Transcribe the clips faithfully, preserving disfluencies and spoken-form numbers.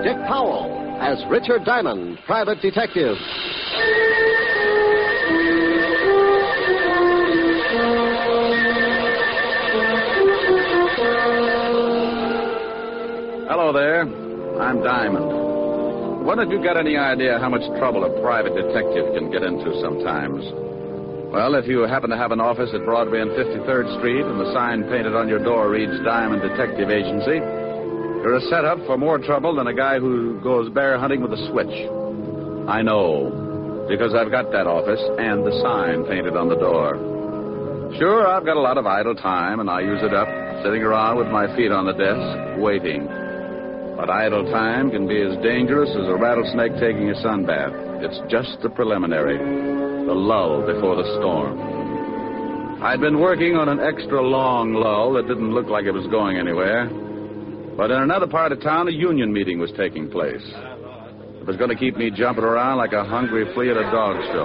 Dick Powell as Richard Diamond, private detective. Hello there. I'm Diamond. Wonder if you got any idea how much trouble a private detective can get into sometimes. Well, if you happen to have an office at Broadway and fifty-third Street and the sign painted on your door reads Diamond Detective Agency, you're a setup for more trouble than a guy who goes bear hunting with a switch. I know, because I've got that office and the sign painted on the door. Sure, I've got a lot of idle time, and I use it up sitting around with my feet on the desk, waiting. But idle time can be as dangerous as a rattlesnake taking a sunbath. It's just the preliminary, the lull before the storm. I'd been working on an extra long lull that didn't look like it was going anywhere. But in another part of town, a union meeting was taking place. It was going to keep me jumping around like a hungry flea at a dog show.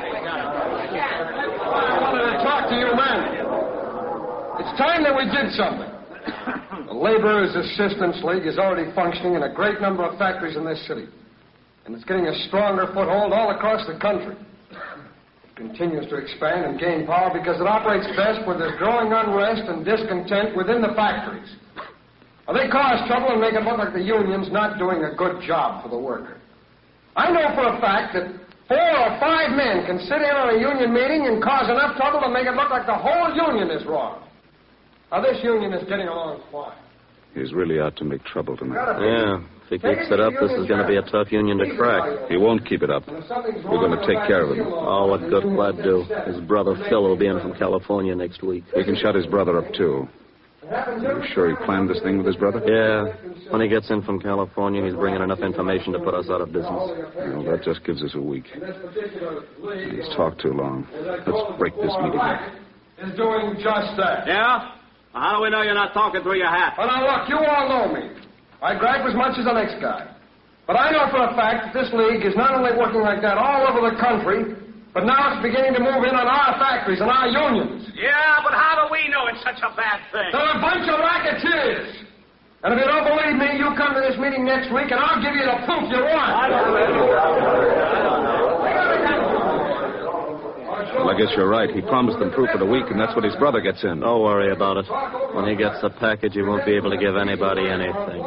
I wanted to talk to you men. It's time that we did something. The Laborers' Assistance League is already functioning in a great number of factories in this city. And it's getting a stronger foothold all across the country. It continues to expand and gain power because it operates best where there's growing unrest and discontent within the factories. Now, they cause trouble and make it look like the union's not doing a good job for the worker. I know for a fact that four or five men can sit in on a union meeting and cause enough trouble to make it look like the whole union is wrong. Now, this union is getting along fine. He's really out to make trouble tonight. Yeah, if he keeps it up, this is going to be a tough union to crack. He won't keep it up. We're going to take care of him. Oh, what good will that do? His brother Phil will be in from California next week. We can shut his brother up, too. Are you sure he planned this thing with his brother? Yeah. When he gets in from California, he's bringing enough information to put us out of business. Well, that just gives us a week. He's talked too long. Let's break this meeting up. Is doing just that. Yeah? How do we know you're not talking through your hat? Well, now, look, you all know me. I gripe as much as the next guy. But I know for a fact that this league is not only working like that all over the country, but now it's beginning to move in on our factories and our unions. Yeah, but how do we know it's such a bad thing? They're a bunch of racketeers. And if you don't believe me, you come to this meeting next week, and I'll give you the proof you want. I don't know. Well, I guess you're right. He promised them proof of the week, and that's what his brother gets in. Don't worry about it. When he gets the package, he won't be able to give anybody anything.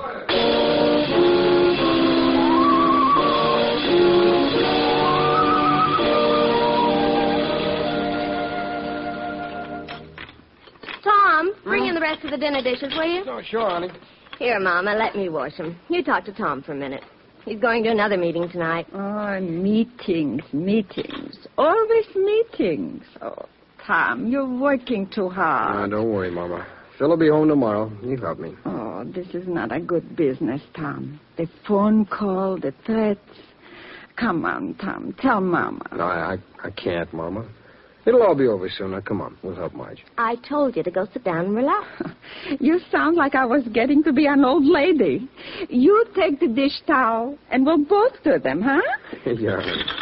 Tom, bring in the rest of the dinner dishes, will you? Oh, sure, honey. Here, Mama, let me wash them. You talk to Tom for a minute. He's going to another meeting tonight. Oh, meetings, meetings. Always meetings. Oh, Tom, you're working too hard. Ah, don't worry, Mama. Phil will be home tomorrow. You help me. Oh, this is not a good business, Tom. The phone call, the threats. Come on, Tom. Tell Mama. No, I, I, I can't, Mama. It'll all be over soon. Now, come on. We'll help Marge. I told you to go sit down and relax. You sound like I was getting to be an old lady. You take the dish towel, and we'll both do them, huh? Yeah.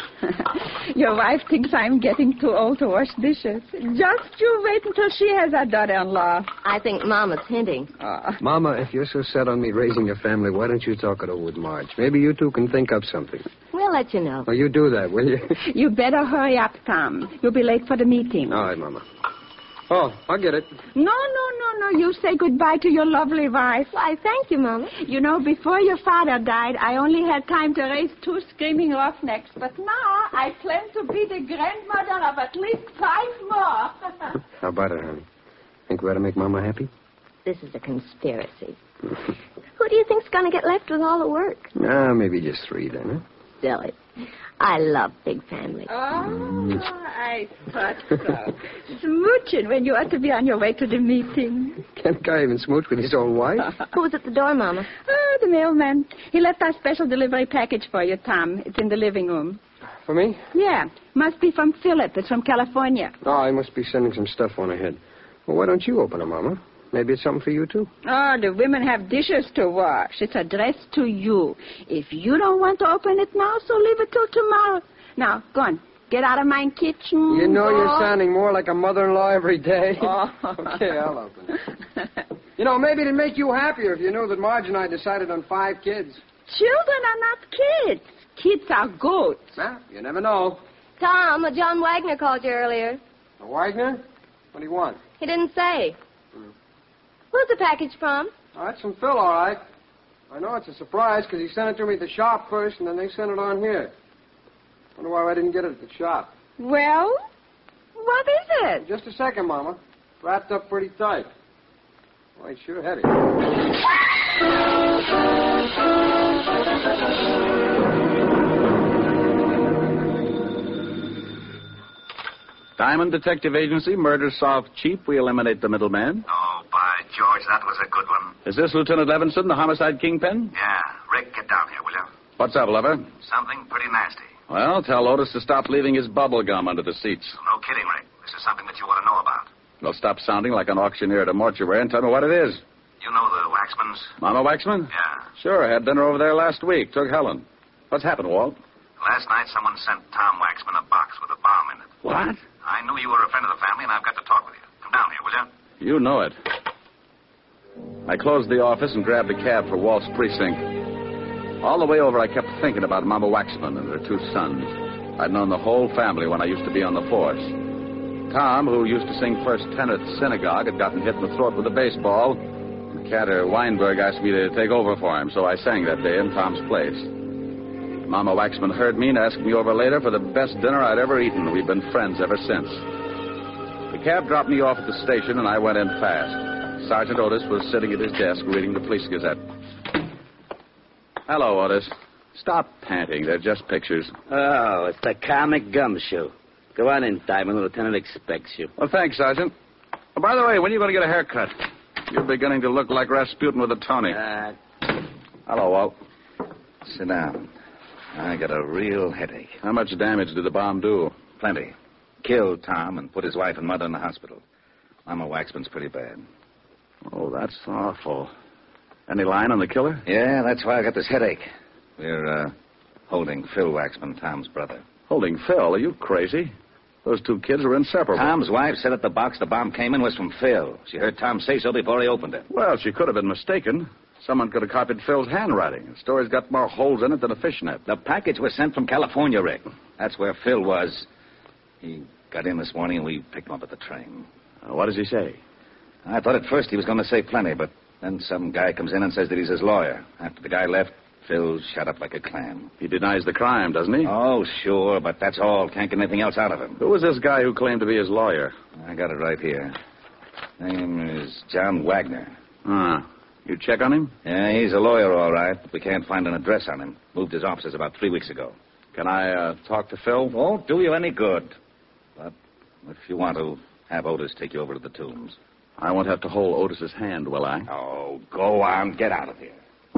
Your wife thinks I'm getting too old to wash dishes. Just you wait until she has a daughter-in-law. I think Mama's hinting. Oh. Mama, if you're so set on me raising a family, why don't you talk it over with Marge? Maybe you two can think up something. We'll let you know. Well, you do that, will you? You better hurry up, Tom. You'll be late for the meeting. All right, Mama. Oh, I'll get it. No, no, no, no. You say goodbye to your lovely wife. Why, thank you, Mama. You know, before your father died, I only had time to raise two screaming roughnecks. But now I plan to be the grandmother of at least five more. How about it, honey? Think we ought to make Mama happy? This is a conspiracy. Who do you think's going to get left with all the work? Ah, maybe just three then, huh? Silly. I love big families. Oh, I thought so. Smooching when you ought to be on your way to the meeting. Can't a guy even smooch with his own wife? Who's at the door, Mama? Oh, the mailman. He left our special delivery package for you, Tom. It's in the living room. For me? Yeah. Must be from Philip. It's from California. Oh, he must be sending some stuff on ahead. Well, why don't you open it, Mama? Maybe it's something for you, too. Oh, the women have dishes to wash. It's addressed to you. If you don't want to open it now, so leave it till tomorrow. Now, go on. Get out of my kitchen. You know go. You're sounding more like a mother-in-law every day. Oh. Okay, I'll open it. You know, maybe it'd make you happier if you knew that Marge and I decided on five kids. Children are not kids. Kids are goats. Well, you never know. Tom, uh, John Wagner called you earlier. A Wagner? What do you want? He didn't say. Hmm. Who's the package from? Oh, that's from Phil, all right. I know it's a surprise because he sent it to me at the shop first, and then they sent it on here. Wonder why I didn't get it at the shop. Well, what is it? Just a second, Mama. Wrapped up pretty tight. Well, it's sure heavy. Diamond Detective Agency, murder solved cheap. We eliminate the middleman. Oh, by George, that was a good one. Is this Lieutenant Levinson, the homicide kingpin? Yeah. Rick, get down here, will you? What's up, lover? Something pretty nasty. Well, tell Otis to stop leaving his bubble gum under the seats. No kidding, Rick. This is something that you want to know about. Well, stop sounding like an auctioneer at a mortuary and tell me what it is. You know the Waxmans? Mama Waxman? Yeah. Sure, I had dinner over there last week. Took Helen. What's happened, Walt? Last night, someone sent Tom Waxman a box with a bomb in it. What? I knew you were a friend of the family, and I've got to talk with you. Come down here, will you? You know it. I closed the office and grabbed a cab for Walt's precinct. All the way over, I kept thinking about Mama Waxman and her two sons. I'd known the whole family when I used to be on the force. Tom, who used to sing first tenor at the synagogue, had gotten hit in the throat with a baseball. Catter Weinberg asked me to take over for him, so I sang that day in Tom's place. Mama Waxman heard me and asked me over later for the best dinner I'd ever eaten. We've been friends ever since. The cab dropped me off at the station, and I went in fast. Sergeant Otis was sitting at his desk reading the Police Gazette. Hello, Otis. Stop panting. They're just pictures. Oh, it's the comic gumshoe. Go on in, Diamond. The lieutenant expects you. Well, thanks, Sergeant. Oh, by the way, when are you going to get a haircut? You're beginning to look like Rasputin with a Tony. Uh... Hello, Walt. Sit down. I got a real headache. How much damage did the bomb do? Plenty. Killed Tom and put his wife and mother in the hospital. Mama Waxman's pretty bad. Oh, that's awful. Any line on the killer? Yeah, that's why I got this headache. We're, uh, holding Phil Waxman, Tom's brother. Holding Phil? Are you crazy? Those two kids were inseparable. Tom's wife said that the box the bomb came in was from Phil. She heard Tom say so before he opened it. Well, she could have been mistaken. Someone could have copied Phil's handwriting. The story's got more holes in it than a fishnet. The package was sent from California, Rick. That's where Phil was. He got in this morning and we picked him up at the train. Uh, what does he say? I thought at first he was going to say plenty, but then some guy comes in and says that he's his lawyer. After the guy left, Phil shut up like a clam. He denies the crime, doesn't he? Oh, sure, but that's all. Can't get anything else out of him. Who was this guy who claimed to be his lawyer? I got it right here. Name is John Wagner. Ah. You check on him? Yeah, he's a lawyer, all right, but we can't find an address on him. Moved his offices about three weeks ago. Can I uh, talk to Phil? Won't do you any good. But if you want to, have Otis take you over to the tombs. I won't have to hold Otis's hand, will I? Oh, go on. Get out of here.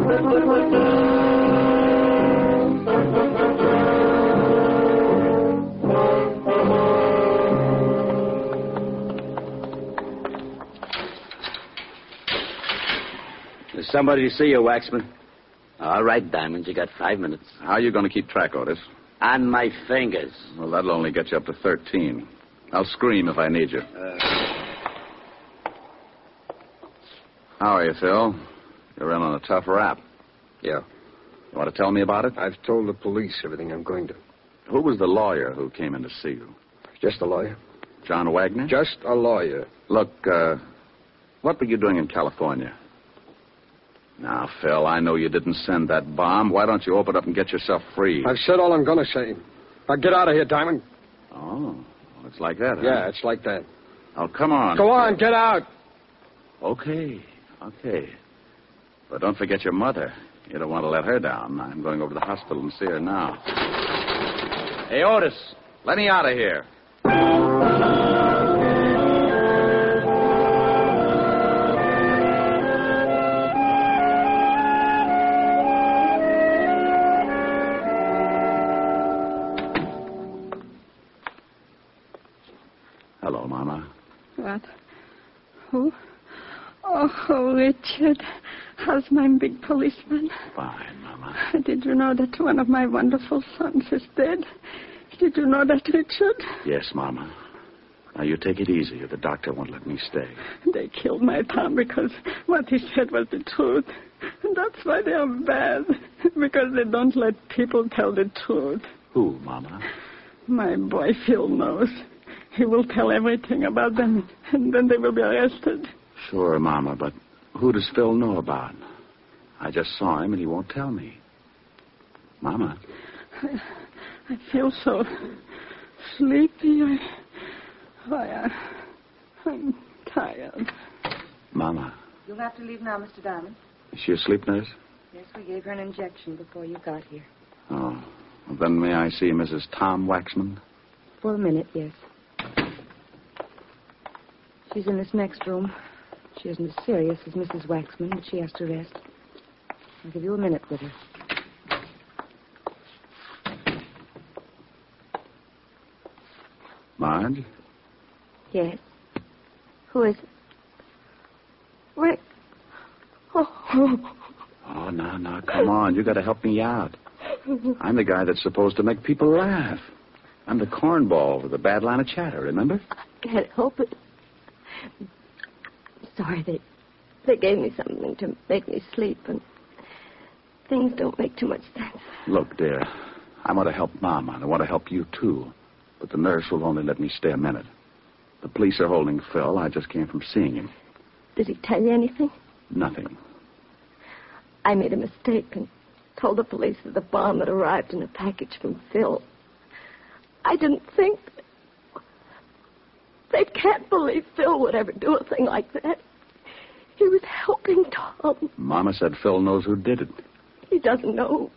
There's somebody to see you, Waxman. All right, Diamond, you got five minutes. How are you going to keep track, Otis? On my fingers. Well, that'll only get you up to thirteen. I'll scream if I need you. Uh... How are you, Phil? You're in on a tough rap. Yeah. You want to tell me about it? I've told the police everything I'm going to. Who was the lawyer who came in to see you? Just a lawyer. John Wagner? Just a lawyer. Look, uh, what were you doing in California? Now, Phil, I know you didn't send that bomb. Why don't you open up and get yourself free? I've said all I'm going to say. Now, get out of here, Diamond. Oh, well, it's like that, huh? Yeah, it's like that. Oh, come on. Go on, get out. Okay, okay. But don't forget your mother. You don't want to let her down. I'm going over to the hospital and see her now. Hey, Otis, let me out of here. Hello, Mama. What? Who? Oh, Richard. How's my big policeman? Fine, Mama. Did you know that one of my wonderful sons is dead? Did you know that, Richard? Yes, Mama. Now, you take it easy, or the doctor won't let me stay. They killed my Tom because what he said was the truth. And that's why they are bad. Because they don't let people tell the truth. Who, Mama? My boy Phil knows. He will tell everything about them, and then they will be arrested. Sure, Mama, but who does Phil know about? I just saw him, and he won't tell me. Mama. I, I feel so sleepy. I, I, I'm tired. Mama. You'll have to leave now, Mister Diamond. Is she asleep, nurse? Yes, we gave her an injection before you got here. Oh. Well, then may I see Missus Tom Waxman? For a minute, yes. She's in this next room. She isn't as serious as Missus Waxman, but she has to rest. I'll give you a minute with her. Marge? Yes. Who is it? Rick. Oh. Oh, now, now, come on. You got to help me out. I'm the guy that's supposed to make people laugh. I'm the cornball with the bad line of chatter, remember? I can't help it. Sorry, they they gave me something to make me sleep, and things don't make too much sense. Look, dear, I want to help Mama, and I want to help you, too. But the nurse will only let me stay a minute. The police are holding Phil. I just came from seeing him. Did he tell you anything? Nothing. I made a mistake and told the police that the bomb had arrived in a package from Phil. I didn't think... They can't believe Phil would ever do a thing like that. He was helping Tom. Mama said Phil knows who did it. He doesn't know.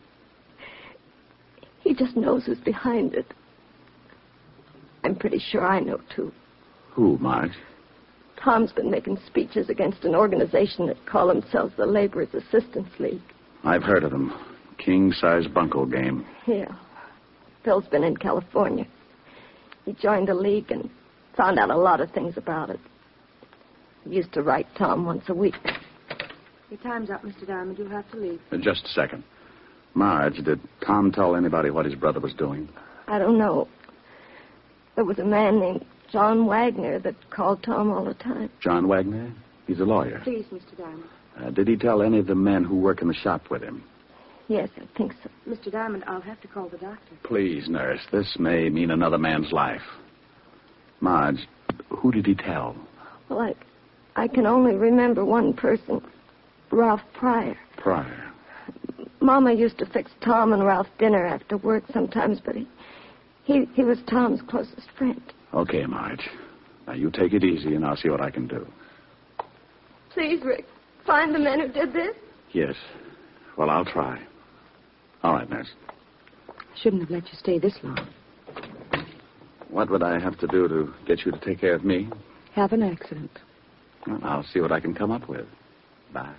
He just knows who's behind it. I'm pretty sure I know, too. Who, Marge? Tom's been making speeches against an organization that call themselves the Laborers Assistance League. I've heard of them. King-size bunco game. Yeah. Phil's been in California. He joined the league and found out a lot of things about it. He used to write Tom once a week. Your time's up, Mister Diamond. You'll have to leave. Uh, just a second. Marge, did Tom tell anybody what his brother was doing? I don't know. There was a man named John Wagner that called Tom all the time. John Wagner? He's a lawyer. Please, Mister Diamond. Uh, did he tell any of the men who work in the shop with him? Yes, I think so. Mister Diamond, I'll have to call the doctor. Please, nurse. This may mean another man's life. Marge, who did he tell? Well, I, I can only remember one person, Ralph Pryor. Pryor. Mama used to fix Tom and Ralph dinner after work sometimes, but he, he, he was Tom's closest friend. Okay, Marge. Now, you take it easy, and I'll see what I can do. Please, Rick, find the men who did this. Yes. Well, I'll try. All right, nurse. I shouldn't have let you stay this long. What would I have to do to get you to take care of me? Have an accident. Well, I'll see what I can come up with. Bye.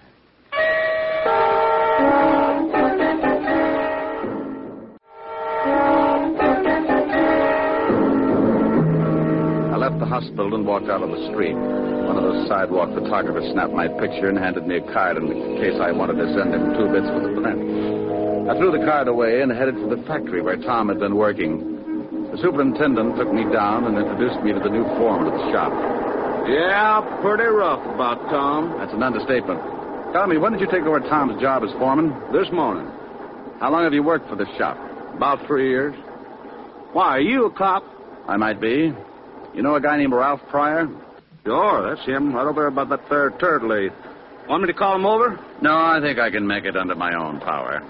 I left the hospital and walked out on the street. One of those sidewalk photographers snapped my picture and handed me a card in case I wanted to send him two bits for the print. I threw the card away and headed for the factory where Tom had been working. The superintendent took me down and introduced me to the new foreman of the shop. Yeah, pretty rough about Tom. That's an understatement. Tell me, when did you take over Tom's job as foreman? This morning. How long have you worked for this shop? About three years. Why, are you a cop? I might be. You know a guy named Ralph Pryor? Sure, that's him, right over there by that there turtle lathe. Want me to call him over? No, I think I can make it under my own power.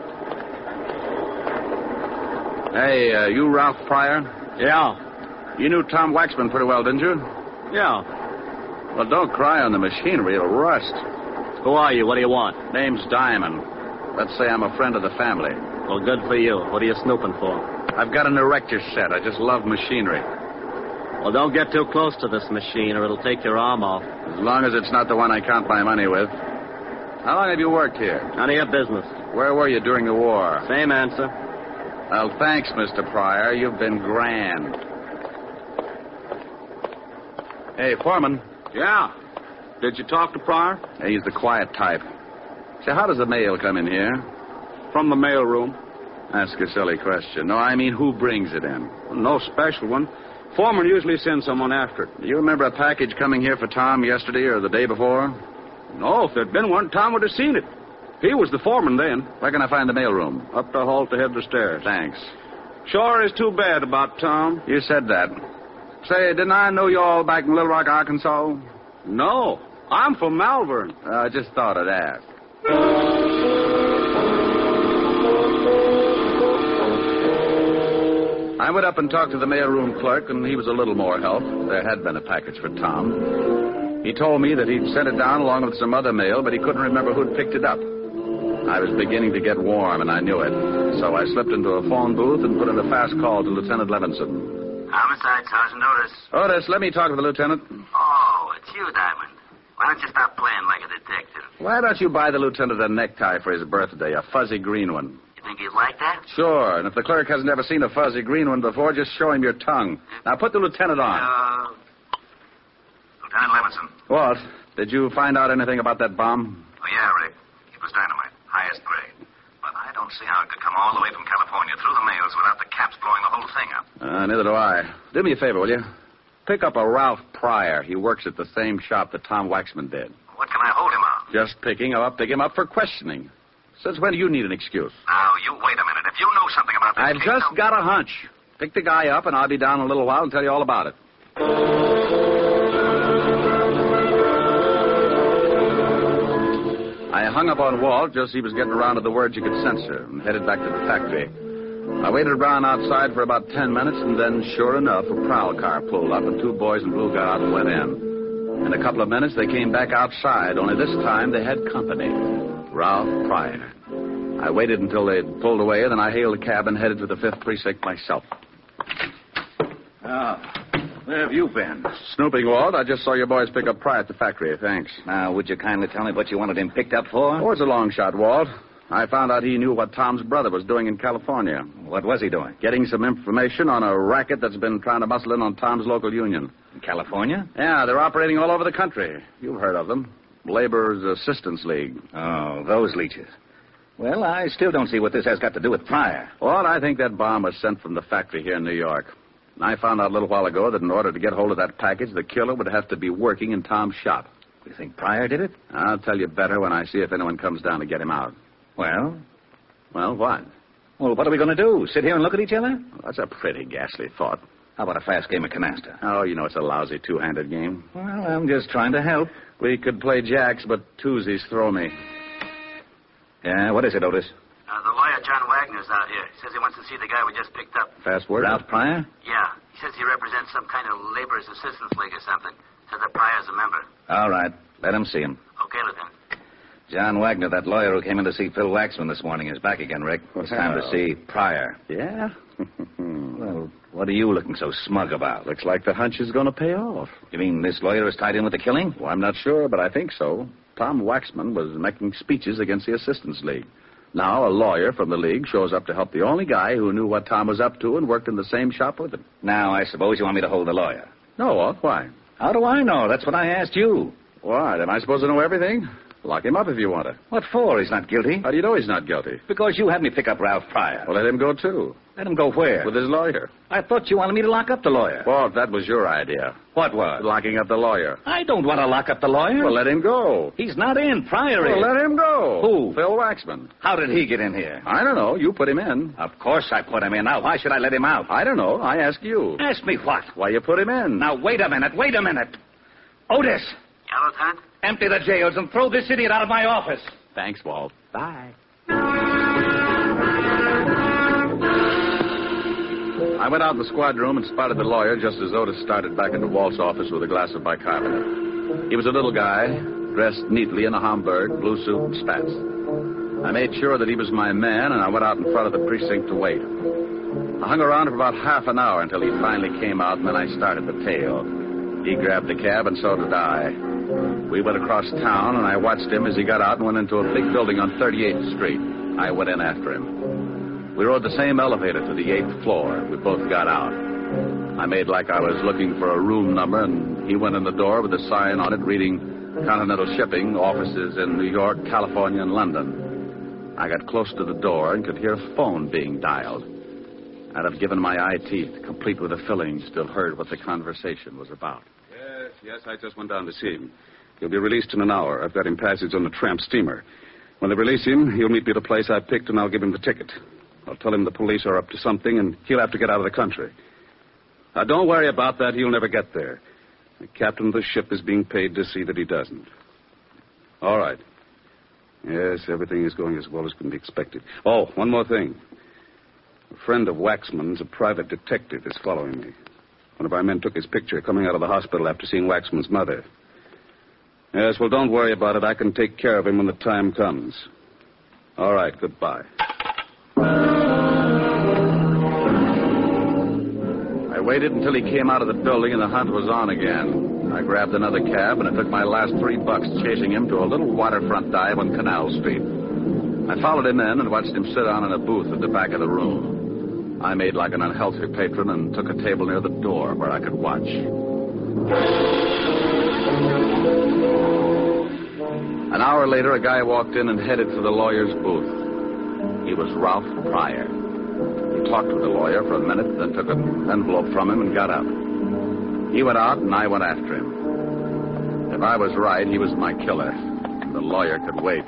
Hey, uh, you Ralph Pryor? Yeah. You knew Tom Waxman pretty well, didn't you? Yeah. Well, don't cry on the machinery. It'll rust. Who are you? What do you want? Name's Diamond. Let's say I'm a friend of the family. Well, good for you. What are you snooping for? I've got an erector set. I just love machinery. Well, don't get too close to this machine or it'll take your arm off. As long as it's not the one I count my money with. How long have you worked here? None of your business. Where were you during the war? Same answer. Well, thanks, Mister Pryor. You've been grand. Hey, Foreman. Yeah. Did you talk to Pryor? Hey, he's the quiet type. Say, how does the mail come in here? From the mail room. Ask a silly question. No, I mean, who brings it in? No special one. Foreman usually sends someone after it. Do you remember a package coming here for Tom yesterday or the day before? No, if there'd been one, Tom would have seen it. He was the foreman then. Where can I find the mailroom? Up the hall to head the stairs. Thanks. Sure is too bad about Tom. You said that. Say, didn't I know you all back in Little Rock, Arkansas? No, I'm from Malvern. Uh, I just thought I'd ask. I went up and talked to the mailroom clerk, and he was a little more help. There had been a package for Tom. He told me that he'd sent it down along with some other mail, but he couldn't remember who'd picked it up. I was beginning to get warm, and I knew it. So I slipped into a phone booth and put in a fast call to Lieutenant Levinson. Homicide, Sergeant Otis. Otis, let me talk to the lieutenant. Oh, it's you, Diamond. Why don't you stop playing like a detective? Why don't you buy the lieutenant a necktie for his birthday, a fuzzy green one? You think he'd like that? Sure, and if the clerk hasn't ever seen a fuzzy green one before, just show him your tongue. Now put the lieutenant on. Uh, Lieutenant Levinson. What? Did you find out anything about that bomb? Oh, yeah, Rick. It was dynamite. Highest grade. But I don't see how it could come all the way from California through the mails without the caps blowing the whole thing up. Uh, neither do I. Do me a favor, will you? Pick up a Ralph Pryor. He works at the same shop that Tom Waxman did. What can I hold him on? Just picking him up, pick him up for questioning. Since when do you need an excuse? Now, you wait a minute. If you know something about this I've case, just don't... got a hunch. Pick the guy up, and I'll be down in a little while and tell you all about it. I hung up on Walt just as he was getting around to the words you could censor and headed back to the factory. I waited around outside for about ten minutes, and then, sure enough, a prowl car pulled up, and two boys in blue got out and went in. In a couple of minutes, they came back outside, only this time they had company. Ralph Pryor. I waited until they'd pulled away, then I hailed a cab and headed to the fifth Precinct myself. Oh, where have you been? Snooping, Walt. I just saw your boys pick up Pryor at the factory. Thanks. Now, would you kindly tell me what you wanted him picked up for? Oh, it's a long shot, Walt. I found out he knew what Tom's brother was doing in California. What was he doing? Getting some information on a racket that's been trying to muscle in on Tom's local union. In California? Yeah, they're operating all over the country. You've heard of them. Laborers Assistance League. Oh, those leeches. Well, I still don't see what this has got to do with Pryor. Well, I think that bomb was sent from the factory here in New York. I found out a little while ago that in order to get hold of that package, the killer would have to be working in Tom's shop. You think Pryor did it? I'll tell you better when I see if anyone comes down to get him out. Well? Well, what? Well, what are we going to do? Sit here and look at each other? Well, that's a pretty ghastly thought. How about a fast game of canasta? Oh, you know it's a lousy two-handed game. Well, I'm just trying to help. We could play jacks, but twosies throw me. Yeah, what is it, Otis? Uh, the lawyer, John Wagner's out here. He says he wants to see the guy we just picked up. Fast word? Ralph Pryor? Yeah. He says he represents some kind of laborers' assistance league or something. Says that Pryor's a member. All right. Let him see him. Okay, Lieutenant. John Wagner, that lawyer who came in to see Phil Waxman this morning, is back again, Rick. It's time to see Pryor. Yeah? Well, what are you looking so smug about? Looks like the hunch is going to pay off. You mean this lawyer is tied in with the killing? Well, I'm not sure, but I think so. Tom Waxman was making speeches against the Assistance League. Now, a lawyer from the league shows up to help the only guy who knew what Tom was up to and worked in the same shop with him. Now, I suppose you want me to hold the lawyer. No, Walt. Why? How do I know? That's what I asked you. Why? Am I supposed to know everything? Lock him up if you want to. What for? He's not guilty. How do you know he's not guilty? Because you had me pick up Ralph Pryor. Well, let him go, too. Let him go where? With his lawyer. I thought you wanted me to lock up the lawyer. Walt, that was your idea. What was? Locking up the lawyer. I don't want to lock up the lawyer. Well, let him go. He's not in. Pryor well, is. Well, let him go. Who? Phil Waxman. How did he get in here? I don't know. You put him in. Of course I put him in. Now, why should I let him out? I don't know. I ask you. Ask me what? Why you put him in. Now, wait a minute. Wait a minute. Otis. Yeah, Lieutenant? Empty the jails and throw this idiot out of my office. Thanks, Walt. Bye. I went out in the squad room and spotted the lawyer just as Otis started back into Walt's office with a glass of bicarbonate. He was a little guy, dressed neatly in a Homburg, blue suit, and spats. I made sure that he was my man, and I went out in front of the precinct to wait. I hung around for about half an hour until he finally came out, and then I started the tale. He grabbed the cab, and so did I. We went across town, and I watched him as he got out and went into a big building on thirty-eighth Street. I went in after him. We rode the same elevator to the eighth floor. We both got out. I made like I was looking for a room number, and he went in the door with a sign on it reading Continental Shipping, offices in New York, California, and London. I got close to the door and could hear a phone being dialed. I'd have given my eye teeth, complete with the fillings, to have heard what the conversation was about. Yes, yes, I just went down to see him. He'll be released in an hour. I've got him passage on the tramp steamer. When they release him, he'll meet me at a place I've picked, and I'll give him the ticket. I'll tell him the police are up to something, and he'll have to get out of the country. Now, don't worry about that. He'll never get there. The captain of the ship is being paid to see that he doesn't. All right. Yes, everything is going as well as can be expected. Oh, one more thing. A friend of Waxman's, a private detective, is following me. One of our men took his picture coming out of the hospital after seeing Waxman's mother. Yes, well, don't worry about it. I can take care of him when the time comes. All right, goodbye. I waited until he came out of the building and the hunt was on again. I grabbed another cab and I took my last three bucks chasing him to a little waterfront dive on Canal Street. I followed him in and watched him sit down in a booth at the back of the room. I made like an unhealthy patron and took a table near the door where I could watch. An hour later, a guy walked in and headed for the lawyer's booth. He was Ralph Pryor. He talked with the lawyer for a minute, then took an envelope from him and got up. He went out, and I went after him. If I was right, he was my killer. The lawyer could wait.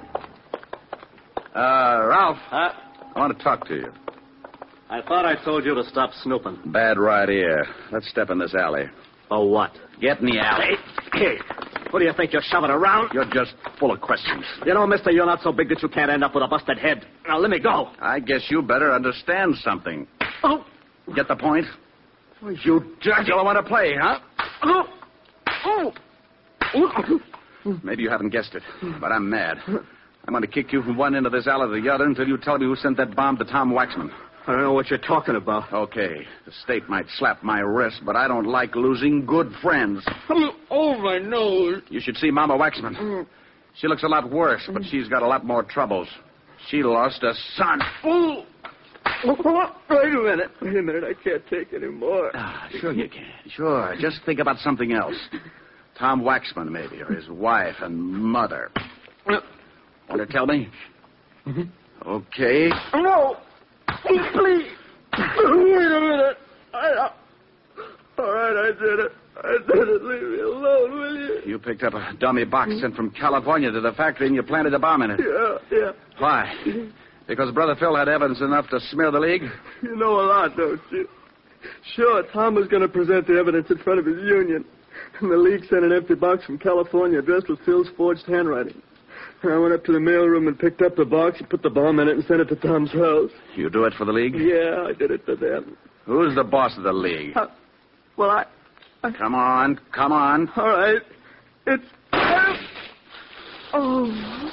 Uh, Ralph, huh? I want to talk to you. I thought I told you to stop snooping. Bad right here. Let's step in this alley. Oh, what? Get in the alley. Hey, what do you think you're shoving around? You're just full of questions. You know, mister, you're not so big that you can't end up with a busted head. Now, let me go. I guess you better understand something. Oh. Get the point? You dirty... You don't want to play, huh? Oh. Oh. Oh. Maybe you haven't guessed it, but I'm mad. I'm going to kick you from one end of this alley to the other until you tell me who sent that bomb to Tom Waxman. I don't know what you're talking about. Okay. The state might slap my wrist, but I don't like losing good friends. Oh, my nose. You should see Mama Waxman. Mm. She looks a lot worse, but she's got a lot more troubles. She lost a son. Oh. Wait a minute. Wait a minute. I can't take any more. Ah, sure you can. Sure. Just think about something else. Tom Waxman, maybe, or his wife and mother. Want to tell me? Mm-hmm. Okay. No. Please. Wait a minute. I, uh, all right, I did it. I did it. Leave me alone, will you? You picked up a dummy box sent from California to the factory and you planted a bomb in it. Yeah, yeah. Why? Because Brother Phil had evidence enough to smear the league? You know a lot, don't you? Sure, Tom was going to present the evidence in front of his union. And the league sent an empty box from California addressed with Phil's forged handwriting. And I went up to the mailroom and picked up the box, put the bomb in it, and sent it to Tom's house. You do it for the league? Yeah, I did it for them. Who's the boss of the league? Uh, well, I, I... Come on, come on. All right. It's... Oh.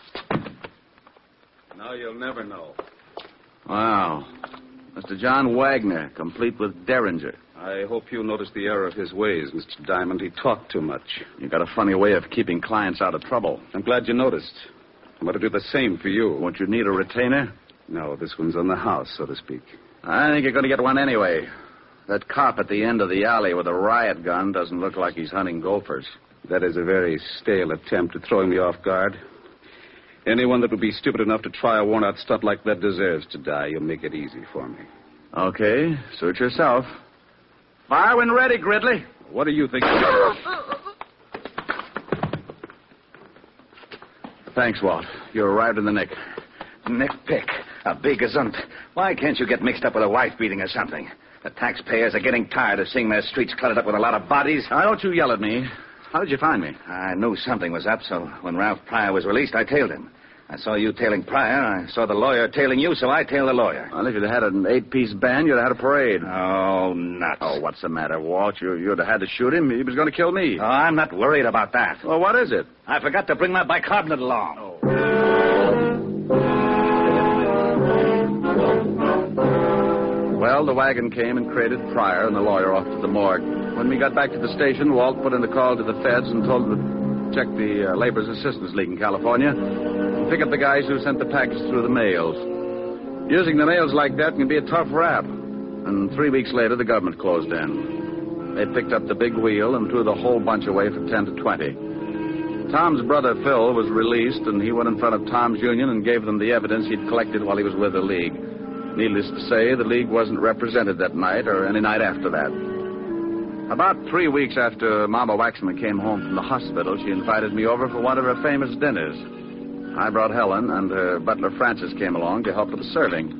Now you'll never know. Wow. Mister John Wagner, complete with Derringer. I hope you noticed the error of his ways, Mister Diamond. He talked too much. You got a funny way of keeping clients out of trouble. I'm glad you noticed. I'm going to do the same for you. Won't you need a retainer? No, this one's on the house, so to speak. I think you're going to get one anyway. That cop at the end of the alley with a riot gun doesn't look like he's hunting gophers. That is a very stale attempt at throwing me off guard. Anyone that would be stupid enough to try a worn-out stunt like that deserves to die. You'll make it easy for me. Okay, suit yourself. Fire when ready, Gridley. What do you think? Thanks, Walt. You arrived in the nick. Nitpick. A big gazunt. Why can't you get mixed up with a wife beating or something? The taxpayers are getting tired of seeing their streets cluttered up with a lot of bodies. Now, don't you yell at me. How did you find me? I knew something was up, so when Ralph Pryor was released, I tailed him. I saw you tailing Pryor. I saw the lawyer tailing you, so I tailed the lawyer. Well, if you'd had an eight-piece band, you'd have had a parade. Oh, nuts. Oh, what's the matter, Walt? You, you'd have had to shoot him. He was going to kill me. Oh, I'm not worried about that. Well, what is it? I forgot to bring my bicarbonate along. Oh. Well, the wagon came and crated Pryor and the lawyer off to the morgue. When we got back to the station, Walt put in a call to the feds and told them to check the uh, Labor's Assistance League in California and pick up the guys who sent the package through the mails. Using the mails like that can be a tough rap. And three weeks later, the government closed in. They picked up the big wheel and threw the whole bunch away for ten to twenty. Tom's brother, Phil, was released, and he went in front of Tom's union and gave them the evidence he'd collected while he was with the League. Needless to say, the League wasn't represented that night or any night after that. About three weeks after Mama Waxman came home from the hospital, she invited me over for one of her famous dinners. I brought Helen, and her butler Francis came along to help with the serving.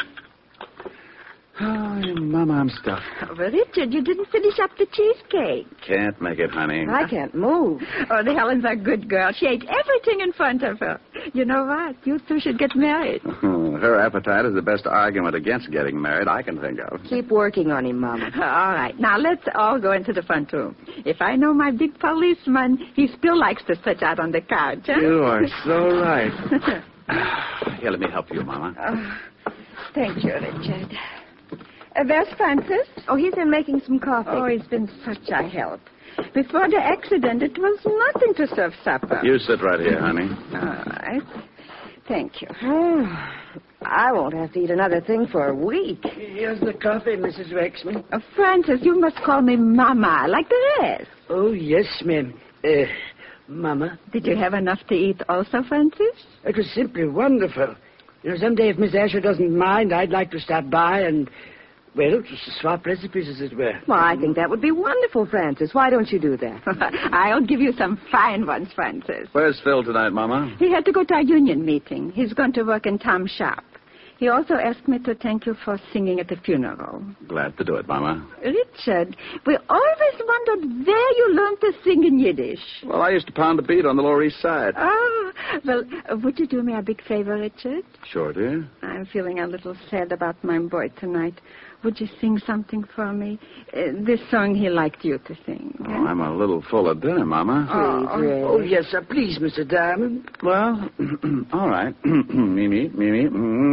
Oh, Mama, I'm stuffed. Oh, but Richard, you didn't finish up the cheesecake. Can't make it, honey. I can't move. Oh, the Helen's a good girl. She ate everything in front of her. You know what? You two should get married. Her appetite is the best argument against getting married I can think of. Keep working on him, Mama. All right. Now, let's all go into the front room. If I know my big policeman, he still likes to stretch out on the couch, huh? You are so right. Here, let me help you, Mama. Oh, thank you, Richard. Uh, there's Francis. Oh, he's in making some coffee. Oh, he's been such a help. Before the accident, it was nothing to serve supper. You sit right here, honey. All right. Thank you. Oh, I won't have to eat another thing for a week. Here's the coffee, Missus Waxman. Uh, Francis, you must call me Mama, like the rest. Oh, yes, ma'am. Uh, Mama. Did you have enough to eat also, Francis? It was simply wonderful. You know, someday if Miss Asher doesn't mind, I'd like to stop by and... Well, just to swap recipes, as it were. Well, I think that would be wonderful, Francis. Why don't you do that? I'll give you some fine ones, Francis. Where's Phil tonight, Mama? He had to go to a union meeting. He's going to work in Tom's shop. He also asked me to thank you for singing at the funeral. Glad to do it, Mama. Richard, we always wondered where you learned to sing in Yiddish. Well, I used to pound the beat on the Lower East Side. Oh, well, uh, would you do me a big favor, Richard? Sure, dear. I'm feeling a little sad about my boy tonight. Would you sing something for me? Uh, this song he liked you to sing. Oh, I'm a little full of dinner, Mama. Oh, oh, oh yes, sir. Please, Mister Diamond. Well, all right. Mimi, Mimi.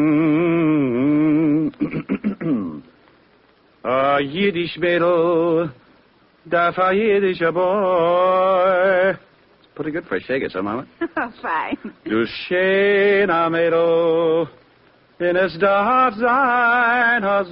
A Yiddish Mädel, darf a Yiddish boy. It's pretty good for a shaker, so, Mama. Fine. Du schöner Mädel, denn es darf sein, a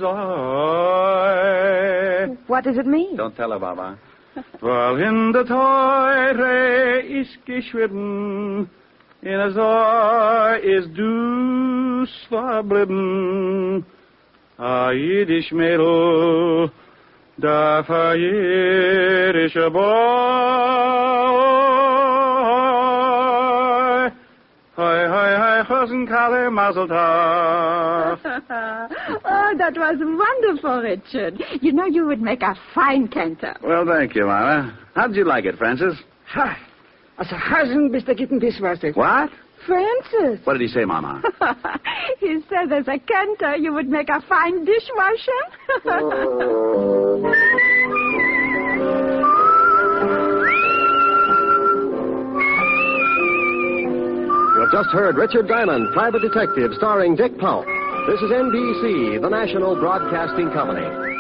soll. What does it mean? Don't tell her, Mama. Weil in der Teure ist geschrieben, in a soll ist du's verblieben. A Yiddish Mädel, darf a Yiddish boy. Hi, hi, hi, Chosen Kalle Mazel Tov. Oh, that was wonderful, Richard. You know you would make a fine cantor. Well, thank you, Mama. How'd you like it, Francis? Ha! Als a hasen bist du gitten Bisswasser. What? Francis. What did he say, Mama? He said as a cantor you would make a fine dishwasher. You have just heard Richard Diamond, Private Detective, starring Dick Powell. This is N B C, the national broadcasting company.